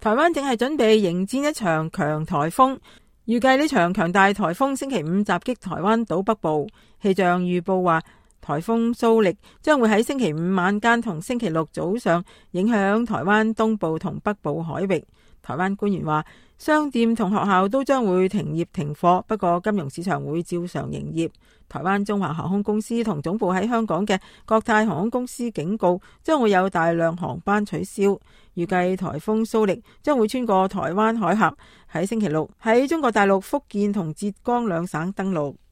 台灣正係準備迎戰一場強颱風，預計呢場強大颱風星期五襲擊台灣島北部。氣象預報話，颱風蘇力將會喺星期五晚間同星期六早上影響台灣東部同北部海域。台灣官員話，商店同學校都將會停業停課，不過金融市場會照常營業。台灣中華航空公司同總部喺香港嘅國泰航空公司警告，將會有大量航班取消。預計颱風蘇力將會穿過台灣海峽，喺星期六喺中國大陸福建同浙江兩省登陸。